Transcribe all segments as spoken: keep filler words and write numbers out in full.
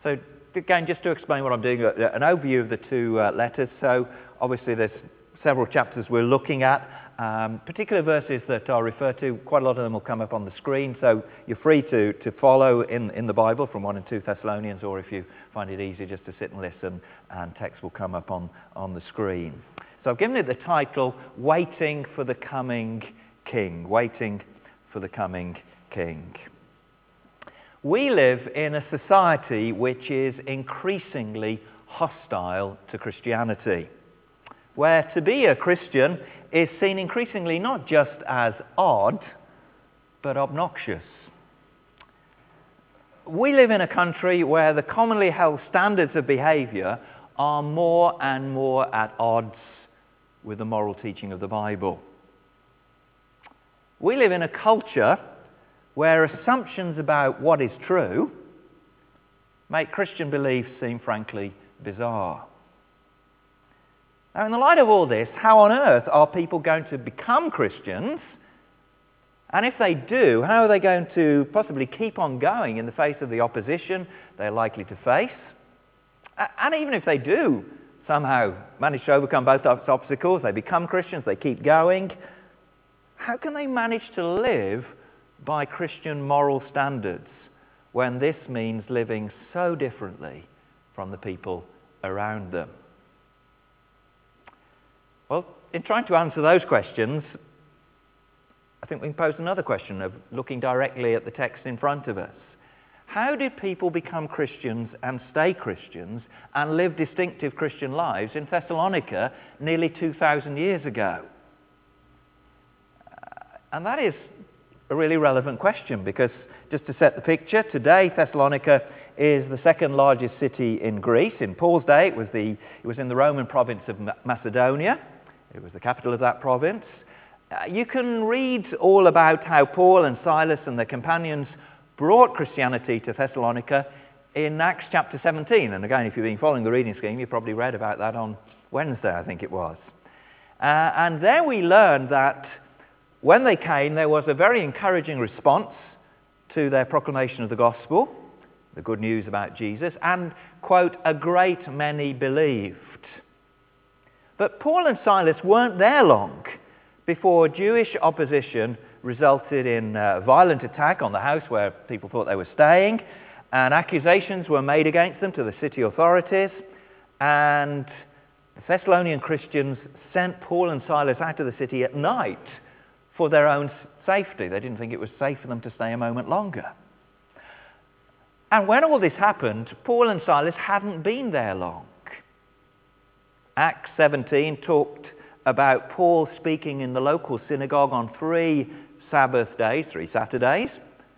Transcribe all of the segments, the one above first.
So again, just to explain what I'm doing, an overview of the two uh, letters. So obviously there's several chapters we're looking at, um, particular verses that are referred to. Quite a lot of them will come up on the screen, so you're free to, to follow in, in the Bible from one and two Thessalonians, or if you find it easier just to sit and listen, and text will come up on, on the screen. So I've given it the title, Waiting for the Coming King. Waiting for the Coming King. We live in a society which is increasingly hostile to Christianity, where to be a Christian is seen increasingly not just as odd, but obnoxious. We live in a country where the commonly held standards of behaviour are more and more at odds with the moral teaching of the Bible. We live in a culture where assumptions about what is true make Christian beliefs seem frankly bizarre. Now, in the light of all this, how on earth are people going to become Christians? And if they do, how are they going to possibly keep on going in the face of the opposition they're likely to face? And even if they do somehow manage to overcome both those obstacles, they become Christians, they keep going, how can they manage to live by Christian moral standards when this means living so differently from the people around them? Well, in trying to answer those questions, I think we can pose another question of looking directly at the text in front of us. How did people become Christians and stay Christians and live distinctive Christian lives in Thessalonica nearly two thousand years ago? And that is a really relevant question, because just to set the picture, today Thessalonica is the second largest city in Greece. In Paul's day, it was, the, it was in the Roman province of Macedonia. It was the capital of that province. Uh, you can read all about how Paul and Silas and their companions brought Christianity to Thessalonica in Acts chapter seventeen. And again, if you've been following the reading scheme, you probably read about that on Wednesday, I think it was. Uh, and there we learned that when they came, there was a very encouraging response to their proclamation of the gospel, the good news about Jesus, and, quote, a great many believed. But Paul and Silas weren't there long before Jewish opposition resulted in a violent attack on the house where people thought they were staying, and accusations were made against them to the city authorities, and the Thessalonian Christians sent Paul and Silas out of the city at night for their own safety. They didn't think it was safe for them to stay a moment longer. And when all this happened, Paul and Silas hadn't been there long. Acts seventeen talked about Paul speaking in the local synagogue on three Sabbath days, three Saturdays.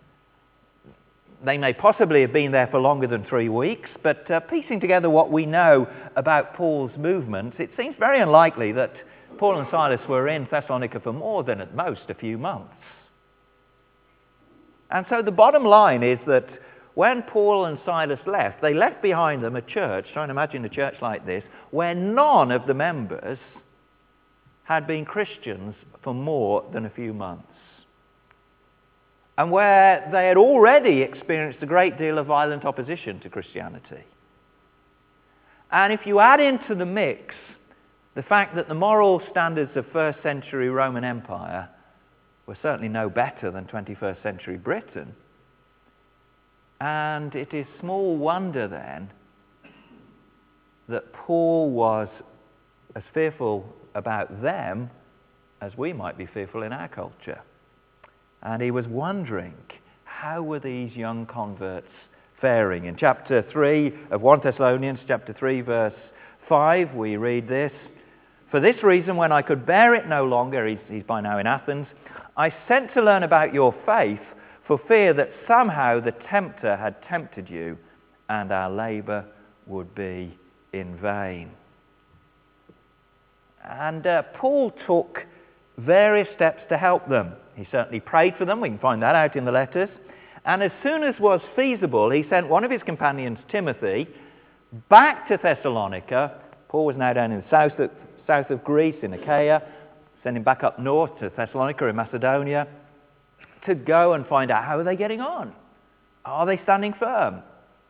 They may possibly have been there for longer than three weeks, but uh, piecing together what we know about Paul's movements, it seems very unlikely that Paul and Silas were in Thessalonica for more than at most a few months. And so the bottom line is that when Paul and Silas left, they left behind them a church, try and imagine a church like this, where none of the members had been Christians for more than a few months, and where they had already experienced a great deal of violent opposition to Christianity. And if you add into the mix the fact that the moral standards of first century Roman Empire were certainly no better than twenty-first century Britain, and it is small wonder then that Paul was as fearful about them as we might be fearful in our culture. And he was wondering, how were these young converts faring? In chapter three of First Thessalonians, chapter three, verse five, we read this: "For this reason, when I could bear it no longer," he's, he's by now in Athens, "I sent to learn about your faith, for fear that somehow the tempter had tempted you, and our labour would be in vain." And uh, Paul took various steps to help them. He certainly prayed for them. We can find that out in the letters. And as soon as was feasible, he sent one of his companions, Timothy, back to Thessalonica. Paul was now down in the south of, south of Greece, in Achaia. Sent him back up north to Thessalonica in Macedonia to go and find out, how are they getting on? Are they standing firm?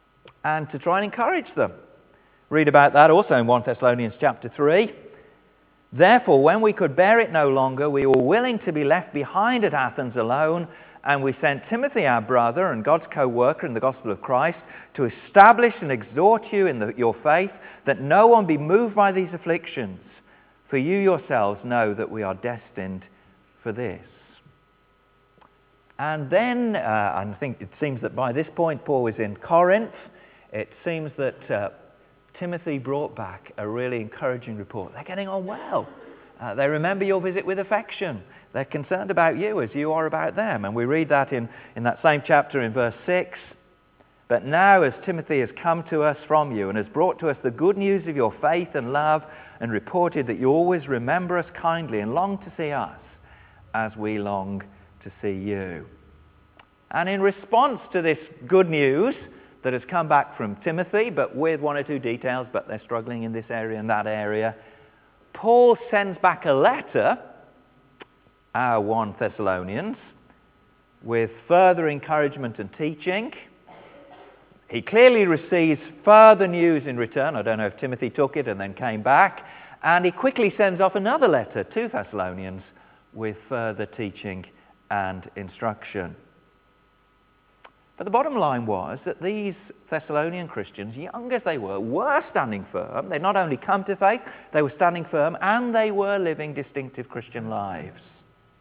and to try and encourage them. Read about that also in First Thessalonians chapter three. Therefore, when we could bear it no longer, we were willing to be left behind at Athens alone, and we sent Timothy, our brother and God's co-worker in the gospel of Christ, to establish and exhort you in the, your faith, that no one be moved by these afflictions. For you yourselves know that we are destined for this. And then, uh, I think it seems that by this point Paul was in Corinth. It seems that uh, Timothy brought back a really encouraging report. They're getting on well. Uh, they remember your visit with affection. They're concerned about you as you are about them. And we read that in, in that same chapter in verse six. But now as Timothy has come to us from you and has brought to us the good news of your faith and love, and reported that you always remember us kindly and long to see us as we long to see you. And in response to this good news that has come back from Timothy, but with one or two details, but they're struggling in this area and that area, Paul sends back a letter, our First Thessalonians, with further encouragement and teaching. He clearly receives further news in return. I don't know if Timothy took it and then came back. And he quickly sends off another letter to Thessalonians with further teaching and instruction. But the bottom line was that these Thessalonian Christians, young as they were, were standing firm. They'd not only come to faith, they were standing firm, and they were living distinctive Christian lives.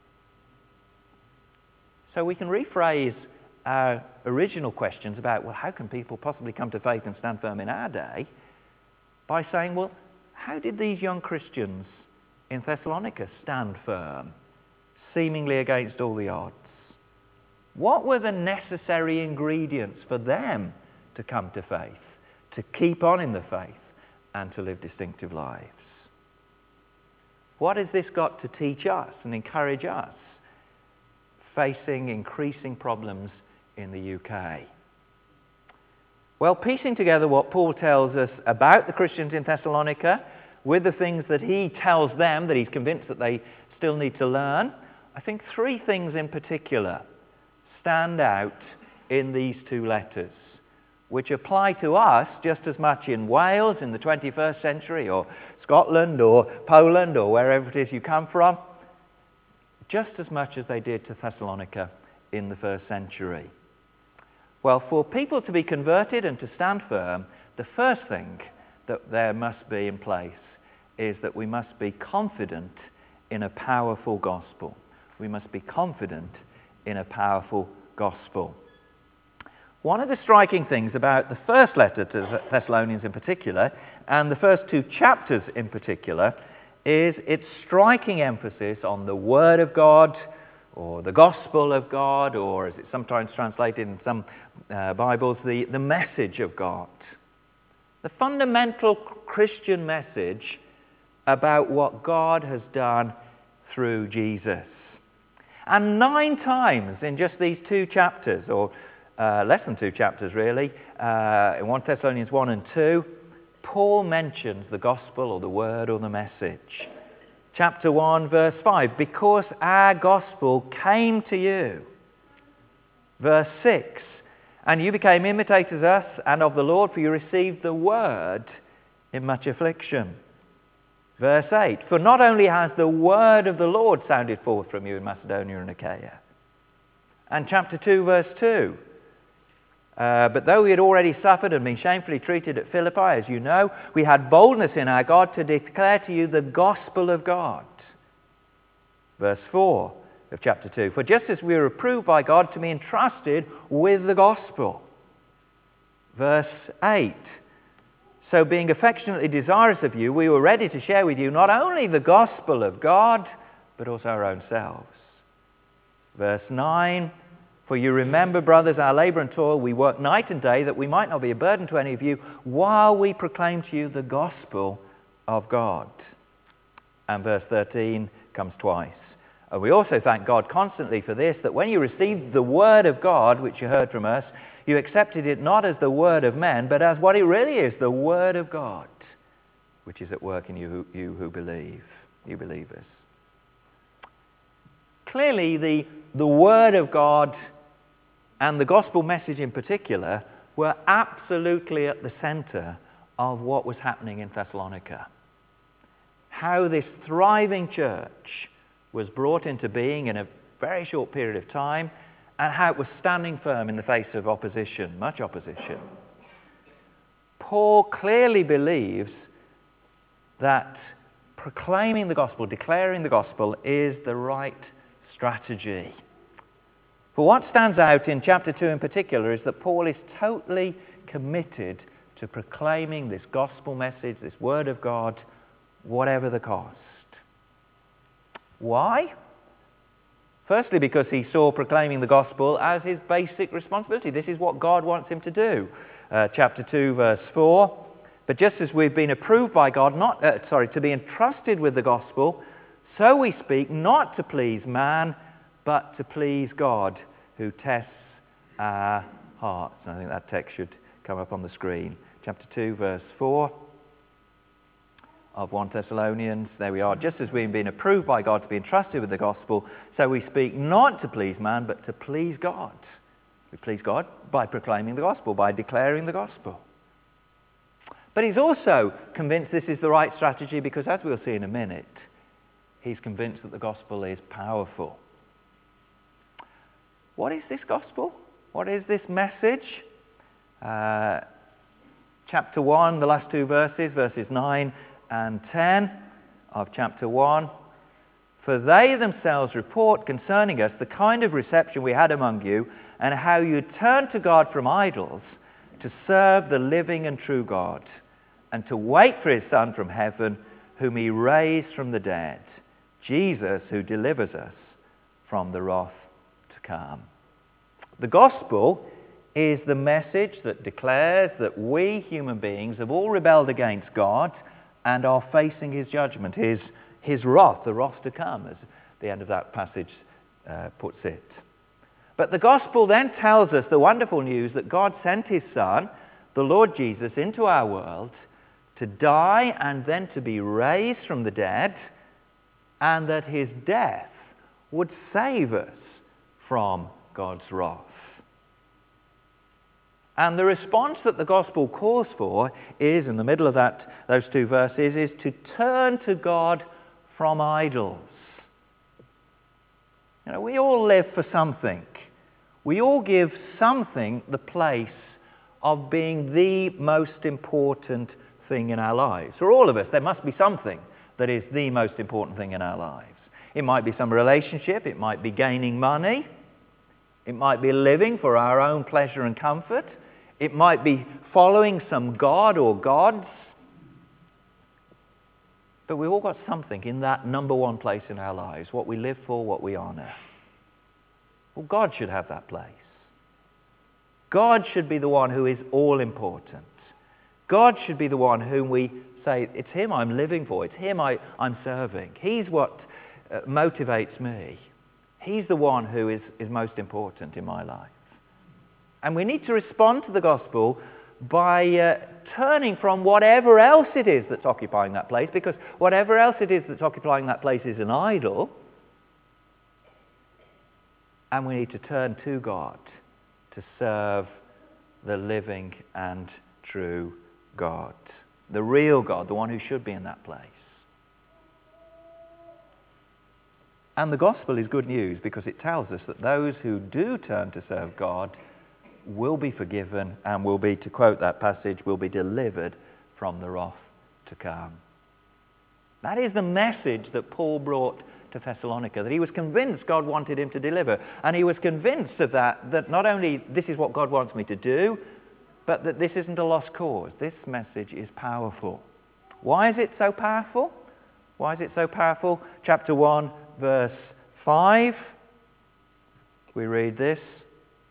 So we can rephrase our original questions about, well, how can people possibly come to faith and stand firm in our day, by saying, well, how did these young Christians in Thessalonica stand firm, seemingly against all the odds? What were the necessary ingredients for them to come to faith, to keep on in the faith, and to live distinctive lives? What has this got to teach us and encourage us facing increasing problems in the U K? Well, piecing together what Paul tells us about the Christians in Thessalonica with the things that he tells them that he's convinced that they still need to learn, I think three things in particular stand out in these two letters, which apply to us just as much in Wales in the twenty-first century, or Scotland or Poland or wherever it is you come from, just as much as they did to Thessalonica in the first century. Well, for people to be converted and to stand firm, the first thing that there must be in place is that we must be confident in a powerful gospel. We must be confident in a powerful gospel. One of the striking things about the first letter to the Thessalonians in particular, and the first two chapters in particular, is its striking emphasis on the Word of God, or the gospel of God, or as it's sometimes translated in some uh, Bibles, the, the message of God. The fundamental Christian message about what God has done through Jesus. And nine times in just these two chapters, or uh, less than two chapters really, uh, in First Thessalonians one and two, Paul mentions the gospel or the word or the message. Chapter one, verse five, because our gospel came to you. Verse six, and you became imitators of us and of the Lord, for you received the word in much affliction. Verse eight, for not only has the word of the Lord sounded forth from you in Macedonia and Achaia. And chapter two, verse two, uh, but though we had already suffered and been shamefully treated at Philippi, as you know, we had boldness in our God to declare to you the gospel of God. Verse four of chapter two, for just as we were approved by God to be entrusted with the gospel. Verse eight, so being affectionately desirous of you, we were ready to share with you not only the gospel of God, but also our own selves. Verse nine, for you remember, brothers, our labor and toil, we work night and day, that we might not be a burden to any of you, while we proclaim to you the gospel of God. And verse thirteen comes twice. And we also thank God constantly for this, that when you received the word of God, which you heard from us, you accepted it not as the word of men, but as what it really is, the word of God, which is at work in you who, you who believe, you believers. Clearly, the, the word of God and the gospel message in particular were absolutely at the center of what was happening in Thessalonica. How this thriving church was brought into being in a very short period of time, and how it was standing firm in the face of opposition, much opposition. Paul clearly believes that proclaiming the gospel, declaring the gospel, is the right strategy. But what stands out in chapter two in particular is that Paul is totally committed to proclaiming this gospel message, this word of God, whatever the cost. Why? Firstly, because he saw proclaiming the gospel as his basic responsibility. This is what God wants him to do. Uh, chapter two, verse four. But just as we've been approved by God, not uh, sorry, to be entrusted with the gospel, so we speak not to please man, but to please God, who tests our hearts. And I think that text should come up on the screen. Chapter two, verse four of First Thessalonians. There we are. Just as we've been approved by God to be entrusted with the gospel, so we speak not to please man, but to please God. We please God by proclaiming the gospel, by declaring the gospel. But he's also convinced this is the right strategy because, as we'll see in a minute, he's convinced that the gospel is powerful. What is this gospel? What is this message? Uh, chapter one, the last two verses, verses nine and ten of chapter one. For they themselves report concerning us the kind of reception we had among you, and how you turned to God from idols to serve the living and true God, and to wait for his Son from heaven, whom he raised from the dead, Jesus, who delivers us from the wrath to come. The gospel is the message that declares that we human beings have all rebelled against God and are facing his judgment, his, his wrath, the wrath to come, as the end of that passage uh, puts it. But the gospel then tells us the wonderful news that God sent his Son, the Lord Jesus, into our world to die and then to be raised from the dead, and that his death would save us from God's wrath. And the response that the gospel calls for is, in the middle of that, those two verses, is to turn to God from idols. You know, we all live for something. We all give something the place of being the most important thing in our lives. For all of us, there must be something that is the most important thing in our lives. It might be some relationship, it might be gaining money, it might be living for our own pleasure and comfort, it might be following some god or gods. But we've all got something in that number one place in our lives, what we live for, what we honor. Well, God should have that place. God should be the one who is all important. God should be the one whom we say, it's him I'm living for, it's him I, I'm serving. He's what uh, motivates me. He's the one who is, is most important in my life. And we need to respond to the gospel by uh, turning from whatever else it is that's occupying that place, because whatever else it is that's occupying that place is an idol. And we need to turn to God to serve the living and true God, the real God, the one who should be in that place. And the gospel is good news because it tells us that those who do turn to serve God will be forgiven and will be, to quote that passage, will be delivered from the wrath to come. That is the message that Paul brought to Thessalonica, that he was convinced God wanted him to deliver. And he was convinced of that, that not only this is what God wants me to do, but that this isn't a lost cause. This message is powerful. Why is it so powerful? Why is it so powerful? Chapter one, verse five. We read this.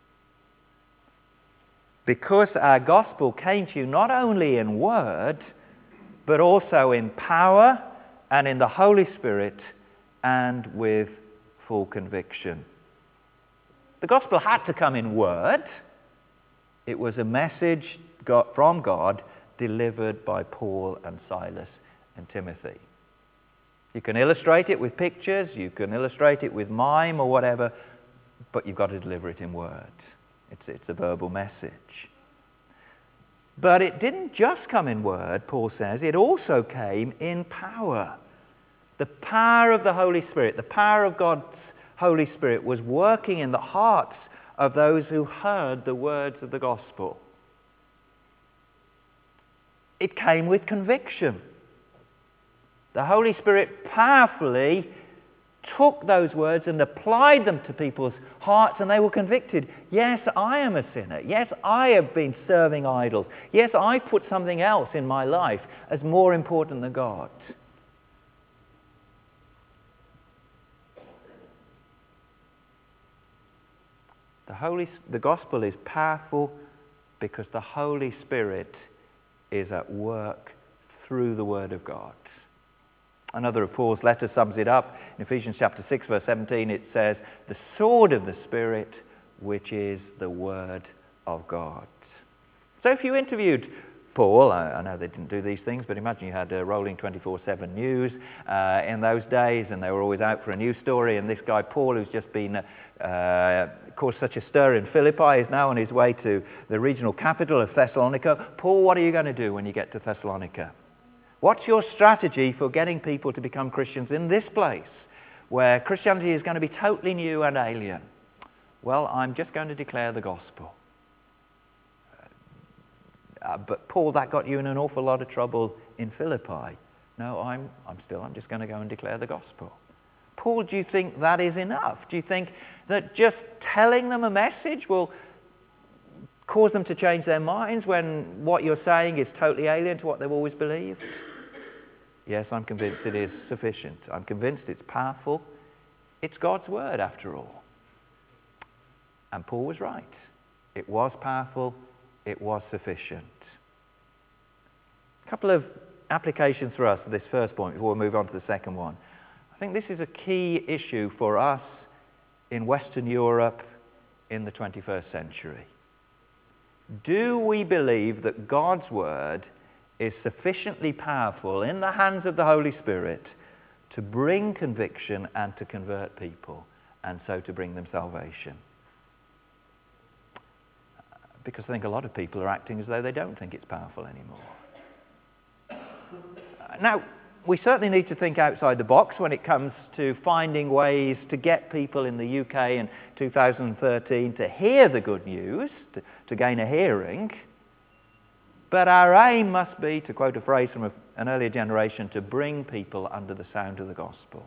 Because our gospel came to you not only in word, but also in power and in the Holy Spirit and with full conviction. The gospel had to come in word. It was a message got from God delivered by Paul and Silas and Timothy. You can illustrate it with pictures, you can illustrate it with mime or whatever, but you've got to deliver it in word. It's, it's a verbal message. But it didn't just come in word, Paul says, it also came in power. The power of the Holy Spirit, the power of God's Holy Spirit was working in the hearts of those who heard the words of the gospel. It came with conviction. The Holy Spirit powerfully took those words and applied them to people's hearts, and they were convicted. Yes, I am a sinner. Yes, I have been serving idols. Yes, I put something else in my life as more important than God. The Holy, the gospel is powerful because the Holy Spirit is at work through the Word of God. Another of Paul's letters sums it up. In Ephesians chapter six, verse seventeen, it says, the sword of the Spirit, which is the Word of God. So if you interviewed Paul, I, I know they didn't do these things, but imagine you had a rolling twenty-four seven news uh, in those days, and they were always out for a news story, and this guy Paul, who's just been uh, caused such a stir in Philippi, is now on his way to the regional capital of Thessalonica. Paul, what are you going to do when you get to Thessalonica? What's your strategy for getting people to become Christians in this place where Christianity is going to be totally new and alien? Well, I'm just going to declare the gospel. Uh, but Paul, that got you in an awful lot of trouble in Philippi. No, I'm, I'm still, I'm just going to go and declare the gospel. Paul, do you think that is enough? Do you think that just telling them a message will cause them to change their minds when what you're saying is totally alien to what they've always believed? Yes, I'm convinced it is sufficient. I'm convinced it's powerful. It's God's word, after all. And Paul was right. It was powerful. It was sufficient. A couple of applications for us for this first point before we move on to the second one. I think this is a key issue for us in Western Europe in the twenty-first century. Do we believe that God's word is sufficiently powerful in the hands of the Holy Spirit to bring conviction and to convert people, and so to bring them salvation? Because I think a lot of people are acting as though they don't think it's powerful anymore. Now, we certainly need to think outside the box when it comes to finding ways to get people in the U K in two thousand thirteen to hear the good news, to, to gain a hearing. But our aim must be, to quote a phrase from a, an earlier generation, to bring people under the sound of the gospel.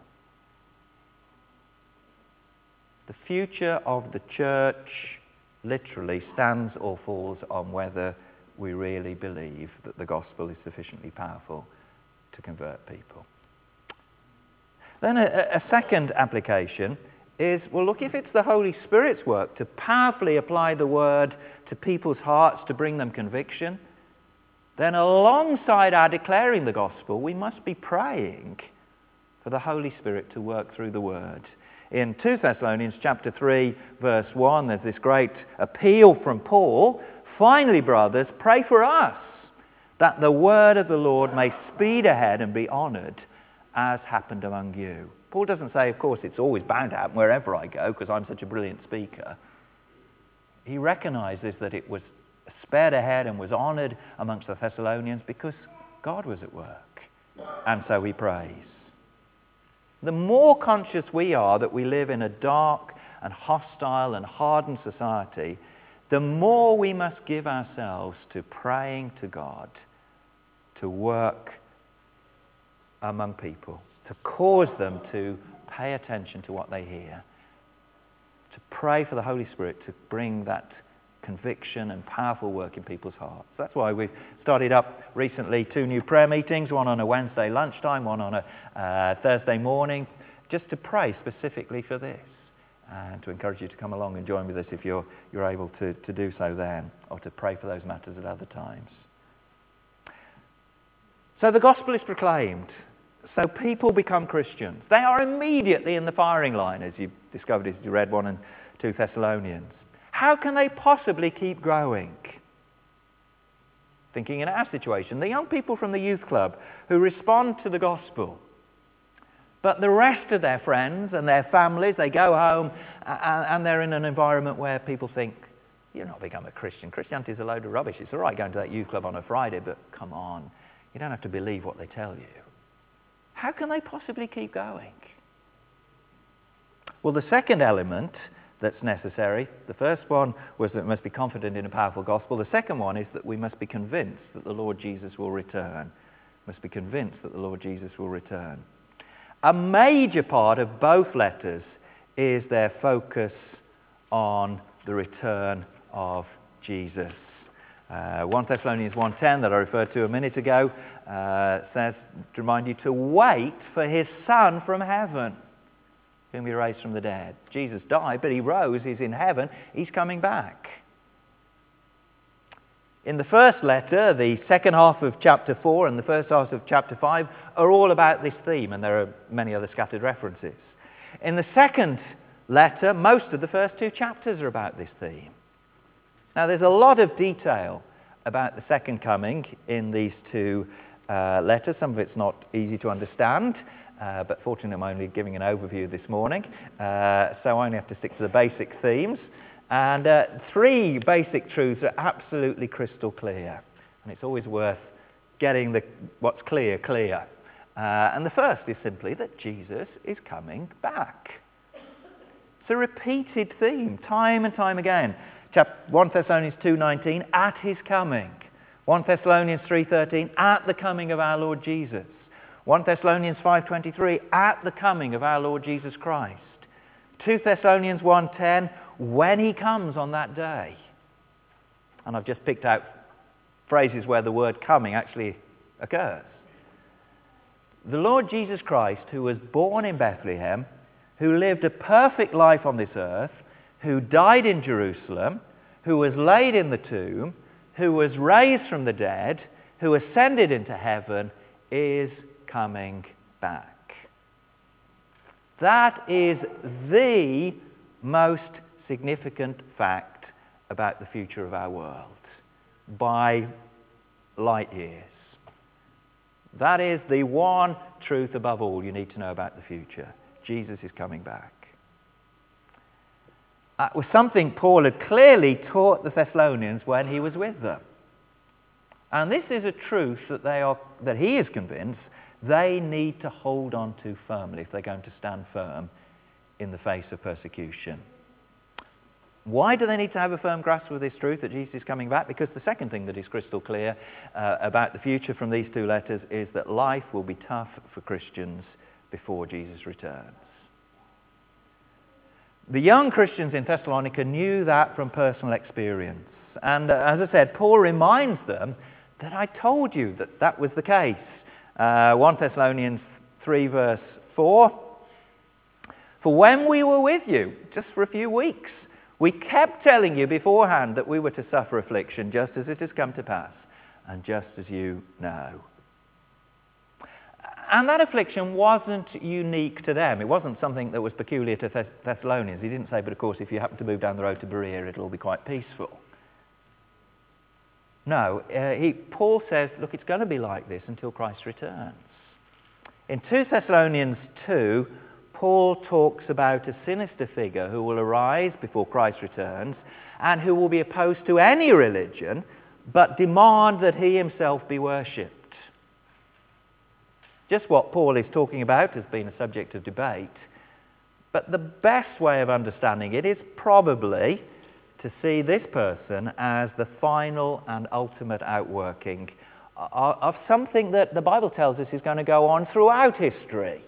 The future of the church literally stands or falls on whether we really believe that the gospel is sufficiently powerful to convert people. Then a, a second application is, well, look, if it's the Holy Spirit's work to powerfully apply the word to people's hearts to bring them conviction, then alongside our declaring the gospel, we must be praying for the Holy Spirit to work through the word. In Second Thessalonians chapter three, verse one, there's this great appeal from Paul. Finally, brothers, pray for us, that the word of the Lord may speed ahead and be honoured, as happened among you. Paul doesn't say, of course, it's always bound to happen wherever I go because I'm such a brilliant speaker. He recognises that it was sped ahead and was honoured amongst the Thessalonians because God was at work. And so he prays. The more conscious we are that we live in a dark and hostile and hardened society, the more we must give ourselves to praying to God to work among people, to cause them to pay attention to what they hear, to pray for the Holy Spirit to bring that conviction and powerful work in people's hearts. That's why we've started up recently two new prayer meetings, one on a Wednesday lunchtime, one on a uh, Thursday morning, just to pray specifically for this and to encourage you to come along and join with us if you're, you're able to, to do so then, or to pray for those matters at other times. So the gospel is proclaimed. So people become Christians. They are immediately in the firing line, as you discovered as you read one and two Thessalonians. How can they possibly keep growing? Thinking in our situation, the young people from the youth club who respond to the gospel, but the rest of their friends and their families, they go home and they're in an environment where people think, you're not become a Christian. Christianity is a load of rubbish. It's all right going to that youth club on a Friday, but come on, you don't have to believe what they tell you. How can they possibly keep going? Well, the second element that's necessary, the first one was that we must be confident in a powerful gospel. The second one is that we must be convinced that the Lord Jesus will return. Must be convinced that the Lord Jesus will return. A major part of both letters is their focus on the return of Jesus. Uh, First Thessalonians one ten that I referred to a minute ago uh, says to remind you to wait for his Son from heaven, whom he raised from the dead. Jesus died, but he rose, he's in heaven, he's coming back. In the first letter, the second half of chapter four and the first half of chapter five are all about this theme, and there are many other scattered references. In the second letter, most of the first two chapters are about this theme. Now, there's a lot of detail about the second coming in these two uh, letters. Some of it's not easy to understand, uh, but fortunately I'm only giving an overview this morning, uh, so I only have to stick to the basic themes. And uh, three basic truths are absolutely crystal clear. And it's always worth getting the, what's clear, clear. Uh, and the first is simply that Jesus is coming back. It's a repeated theme, time and time again. Chapter First Thessalonians two nineteen, at his coming. First Thessalonians three thirteen, at the coming of our Lord Jesus. First Thessalonians five twenty-three, at the coming of our Lord Jesus Christ. Second Thessalonians one ten, when he comes on that day. And I've just picked out phrases where the word coming actually occurs. The Lord Jesus Christ, who was born in Bethlehem, who lived a perfect life on this earth, who died in Jerusalem, who was laid in the tomb, who was raised from the dead, who ascended into heaven, is coming back. That is the most significant fact about the future of our world by light years. That is the one truth above all you need to know about the future. Jesus is coming back. That was something Paul had clearly taught the Thessalonians when he was with them. And this is a truth that they are, that he is convinced they need to hold on to firmly if they're going to stand firm in the face of persecution. Why do they need to have a firm grasp of this truth that Jesus is coming back? Because the second thing that is crystal clear uh, about the future from these two letters is that life will be tough for Christians before Jesus returns. The young Christians in Thessalonica knew that from personal experience. And uh, as I said, Paul reminds them that I told you that that was the case. Uh, First Thessalonians three verse four. For when we were with you, just for a few weeks, we kept telling you beforehand that we were to suffer affliction, just as it has come to pass, and just as you know. And that affliction wasn't unique to them. It wasn't something that was peculiar to Thess- Thessalonians. He didn't say, but of course, if you happen to move down the road to Berea, it'll all be quite peaceful. No, uh, he, Paul says, look, it's going to be like this until Christ returns. In Second Thessalonians two, Paul talks about a sinister figure who will arise before Christ returns and who will be opposed to any religion, but demand that he himself be worshipped. Just what Paul is talking about has been a subject of debate, but the best way of understanding it is probably to see this person as the final and ultimate outworking of something that the Bible tells us is going to go on throughout history.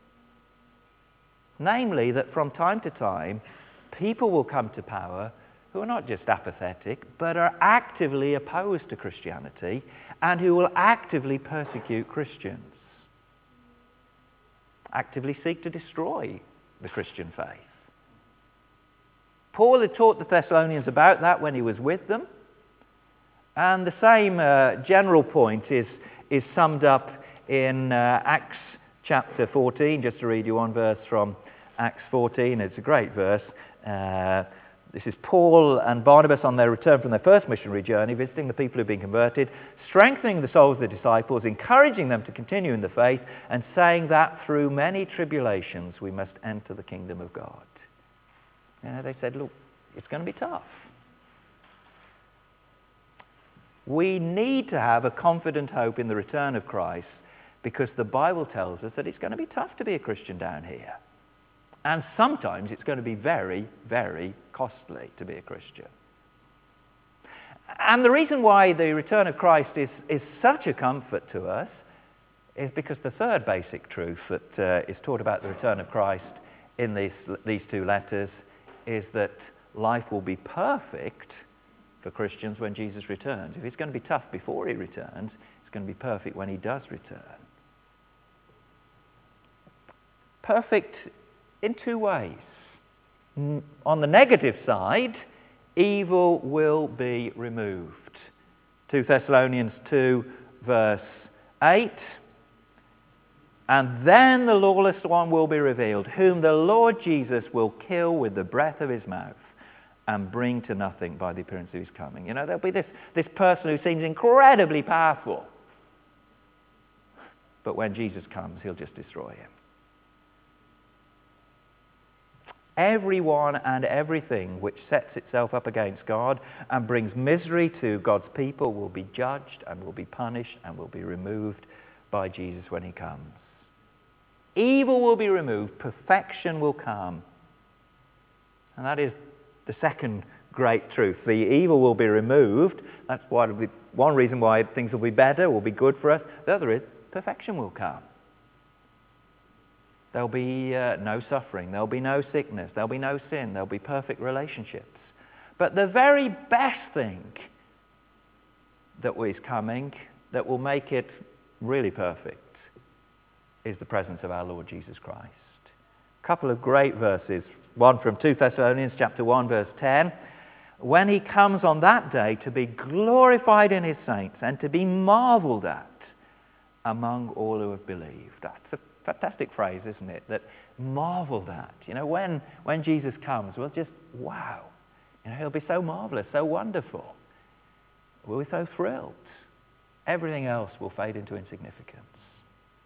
Namely, that from time to time, people will come to power who are not just apathetic, but are actively opposed to Christianity and who will actively persecute Christians, actively seek to destroy the Christian faith. Paul had taught the Thessalonians about that when he was with them, and the same uh, general point is, is summed up in uh, Acts chapter fourteen, just to read you one verse from Acts fourteen. It's a great verse. Uh, this is Paul and Barnabas on their return from their first missionary journey, visiting the people who've been converted, strengthening the souls of the disciples, encouraging them to continue in the faith, and saying that through many tribulations we must enter the kingdom of God. You know, they said, look, it's going to be tough. We need to have a confident hope in the return of Christ because the Bible tells us that it's going to be tough to be a Christian down here. And sometimes it's going to be very, very costly to be a Christian. And the reason why the return of Christ is, is such a comfort to us is because the third basic truth that uh, is taught about the return of Christ in these, these two letters is that life will be perfect for Christians when Jesus returns. If it's going to be tough before he returns, it's going to be perfect when he does return. Perfect in two ways. On the negative side, evil will be removed. Second Thessalonians two, verse eight. And then the lawless one will be revealed, whom the Lord Jesus will kill with the breath of his mouth and bring to nothing by the appearance of his coming. You know, there'll be this, this person who seems incredibly powerful. But when Jesus comes, he'll just destroy him. Everyone and everything which sets itself up against God and brings misery to God's people will be judged and will be punished and will be removed by Jesus when he comes. Evil will be removed, perfection will come. And that is the second great truth. The evil will be removed. That's why it'll be, one reason why things will be better, will be good for us. The other is perfection will come. There'll be uh, no suffering, there'll be no sickness, there'll be no sin, there'll be perfect relationships. But the very best thing that is coming, that will make it really perfect, is the presence of our Lord Jesus Christ. A couple of great verses, one from Second Thessalonians chapter one, verse ten. When he comes on that day to be glorified in his saints and to be marveled at among all who have believed. That's a fantastic phrase, isn't it? That marveled at. You know, when, when Jesus comes, we'll just, wow. You know, he'll be so marvelous, so wonderful. We'll be so thrilled. Everything else will fade into insignificance.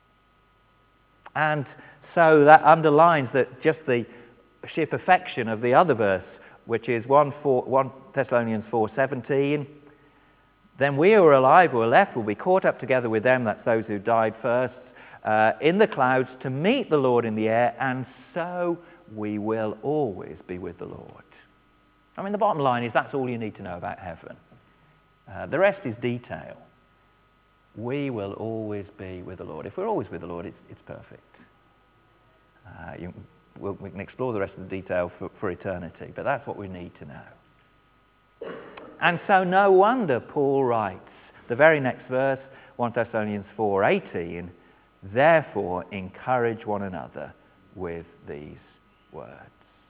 And so that underlines that just the sheer perfection of the other verse, which is First Thessalonians four seventeen. Then we who are alive, who are left, will be caught up together with them, that's those who died first, uh, in the clouds to meet the Lord in the air, and so we will always be with the Lord. I mean, the bottom line is that's all you need to know about heaven. Uh, the rest is detail. We will always be with the Lord. If we're always with the Lord, it's, it's perfect. Uh, you, we'll, we can explore the rest of the detail for, for eternity, but that's what we need to know. And so no wonder Paul writes, the very next verse, First Thessalonians four eighteen, therefore encourage one another with these words.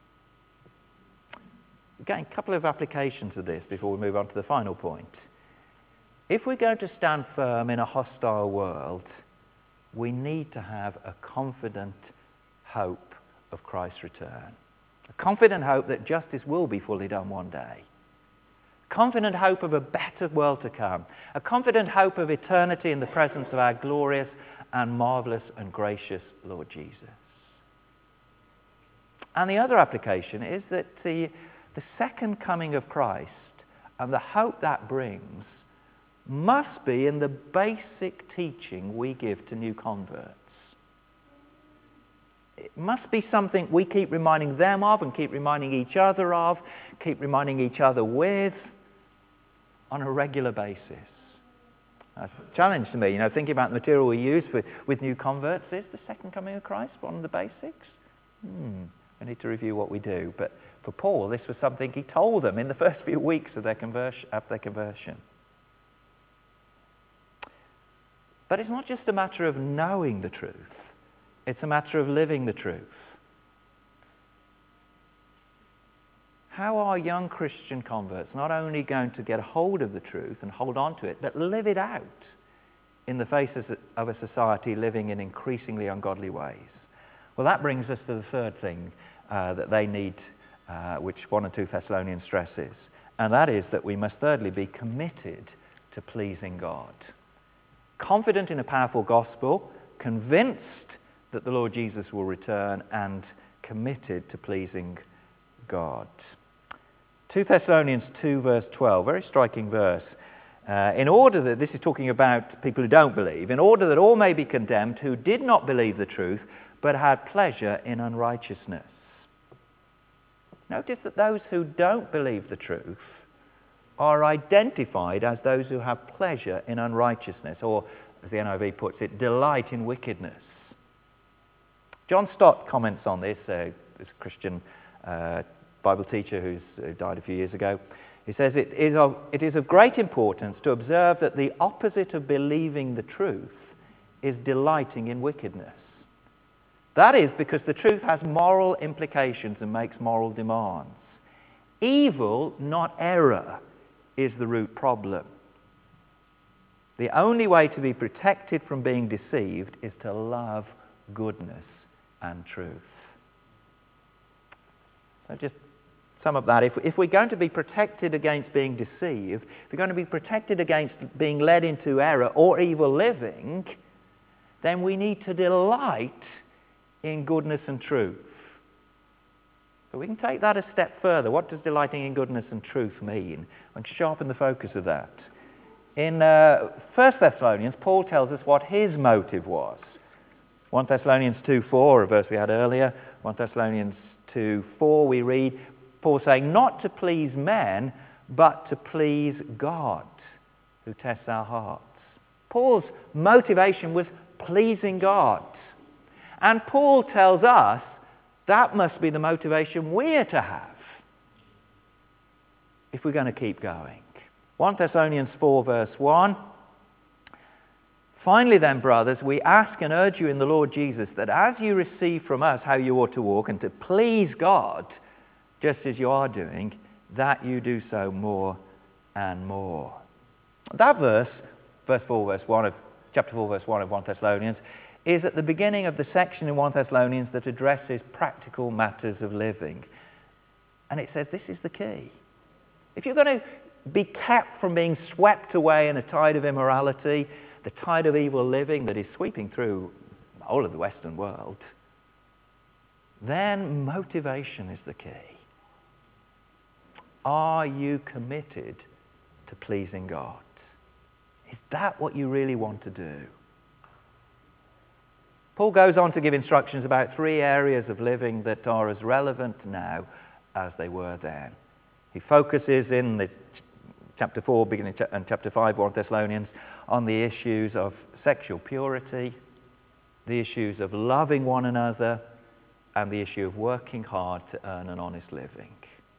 Again, a couple of applications of this before we move on to the final point. If we're going to stand firm in a hostile world, we need to have a confident hope of Christ's return. A confident hope that justice will be fully done one day. Confident hope of a better world to come. A confident hope of eternity in the presence of our glorious and marvelous and gracious Lord Jesus. And the other application is that the, the second coming of Christ and the hope that brings must be in the basic teaching we give to new converts. It must be something we keep reminding them of and keep reminding each other of, keep reminding each other with on a regular basis. That's a challenge to me, you know, thinking about the material we use for, with new converts. Is the second coming of Christ one of the basics? Hmm, we need to review what we do. But for Paul, this was something he told them in the first few weeks of their conversion, after their conversion. But it's not just a matter of knowing the truth. It's a matter of living the truth. How are young Christian converts not only going to get a hold of the truth and hold on to it, but live it out in the face of a society living in increasingly ungodly ways? Well, that brings us to the third thing uh, that they need, uh, which First and Second Thessalonians stresses, and that is that we must thirdly be committed to pleasing God. Confident in a powerful gospel, convinced that the Lord Jesus will return, and committed to pleasing God. Second Thessalonians two, verse twelve, very striking verse. Uh, in order that, this is talking about people who don't believe, in order that all may be condemned who did not believe the truth, but had pleasure in unrighteousness. Notice that those who don't believe the truth are identified as those who have pleasure in unrighteousness, or, as the N I V puts it, delight in wickedness. John Stott comments on this, uh, this Christian uh, Bible teacher who's, who died a few years ago. He says, it is, of, it is of great importance to observe that the opposite of believing the truth is delighting in wickedness. That is because the truth has moral implications and makes moral demands. Evil, not error, is the root problem. The only way to be protected from being deceived is to love goodness and truth. So just sum up that. If, if we're going to be protected against being deceived, if we're going to be protected against being led into error or evil living, then we need to delight in goodness and truth. But we can take that a step further. What does delighting in goodness and truth mean? And sharpen the focus of that. In uh, First Thessalonians, Paul tells us what his motive was. First Thessalonians two four, a verse we had earlier. First Thessalonians two four, we read Paul saying, not to please men, but to please God, who tests our hearts. Paul's motivation was pleasing God. And Paul tells us that must be the motivation we're to have if we're going to keep going. First Thessalonians four, verse one. Finally then, brothers, we ask and urge you in the Lord Jesus that as you receive from us how you ought to walk and to please God, just as you are doing, that you do so more and more. That verse, verse four, verse one of chapter four, verse one of First Thessalonians, is at the beginning of the section in First Thessalonians that addresses practical matters of living. And it says this is the key. If you're going to be kept from being swept away in a tide of immorality, the tide of evil living that is sweeping through the whole of the Western world, then motivation is the key. Are you committed to pleasing God? Is that what you really want to do? Paul goes on to give instructions about three areas of living that are as relevant now as they were then. He focuses in the chapter four, beginning and chapter five, First Thessalonians, on the issues of sexual purity, the issues of loving one another, and the issue of working hard to earn an honest living,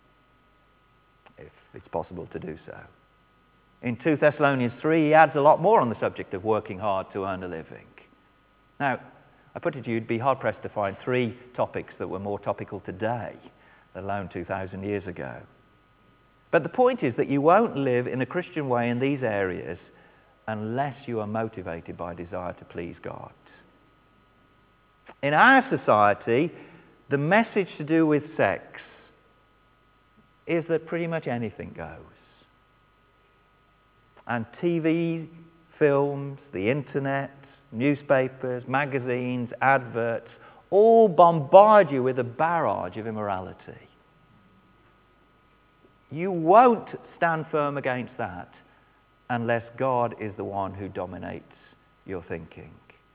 if it's possible to do so. In Second Thessalonians three, he adds a lot more on the subject of working hard to earn a living. Now, I put it to you, you'd be hard-pressed to find three topics that were more topical today, let alone two thousand years ago. But the point is that you won't live in a Christian way in these areas unless you are motivated by a desire to please God. In our society, the message to do with sex is that pretty much anything goes. And T V, films, the internet, newspapers, magazines, adverts, all bombard you with a barrage of immorality. You won't stand firm against that unless God is the one who dominates your thinking.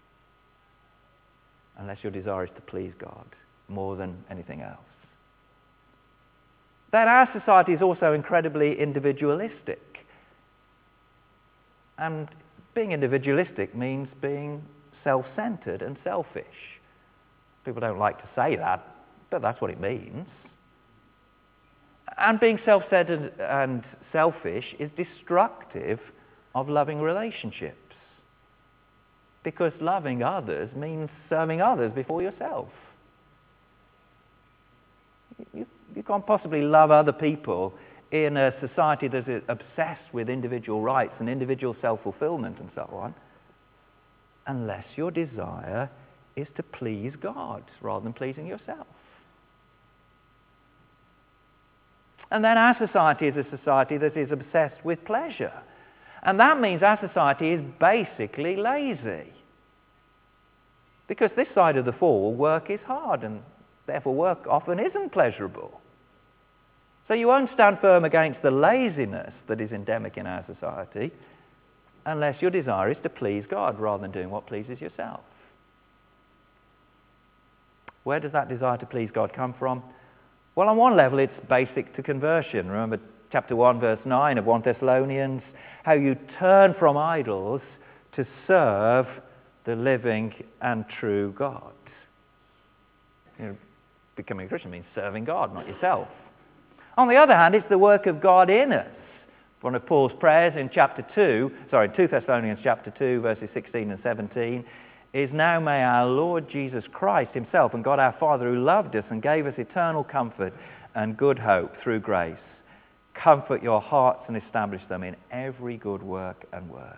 Unless your desire is to please God more than anything else. Then our society is also incredibly individualistic. And being individualistic means being self-centered and selfish. People don't like to say that, but that's what it means. And being self-centered and selfish is destructive of loving relationships. Because loving others means serving others before yourself. You, you can't possibly love other people in a society that's obsessed with individual rights and individual self-fulfillment and so on, unless your desire is to please God rather than pleasing yourself. And then our society is a society that is obsessed with pleasure. And that means our society is basically lazy. Because this side of the fall, work is hard, and therefore work often isn't pleasurable. So you won't stand firm against the laziness that is endemic in our society unless your desire is to please God rather than doing what pleases yourself. Where does that desire to please God come from? Well, on one level, it's basic to conversion. Remember chapter one, verse nine of First Thessalonians, how you turn from idols to serve the living and true God. You know, becoming a Christian means serving God, not yourself. On the other hand, it's the work of God in us. One of Paul's prayers in chapter two, sorry, Second Thessalonians chapter two, verses sixteen and seventeen, is now may our Lord Jesus Christ himself and God our Father who loved us and gave us eternal comfort and good hope through grace, comfort your hearts and establish them in every good work and word.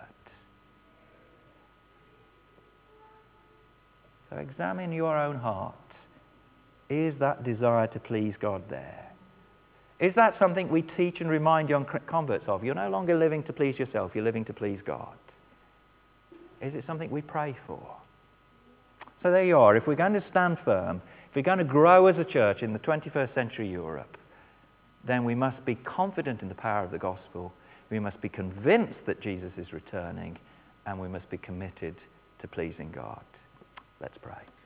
So examine your own heart. Is that desire to please God there? Is that something we teach and remind young converts of? You're no longer living to please yourself, you're living to please God. Is it something we pray for? So there you are. If we're going to stand firm, if we're going to grow as a church in the twenty-first century Europe, then we must be confident in the power of the gospel, we must be convinced that Jesus is returning, and we must be committed to pleasing God. Let's pray.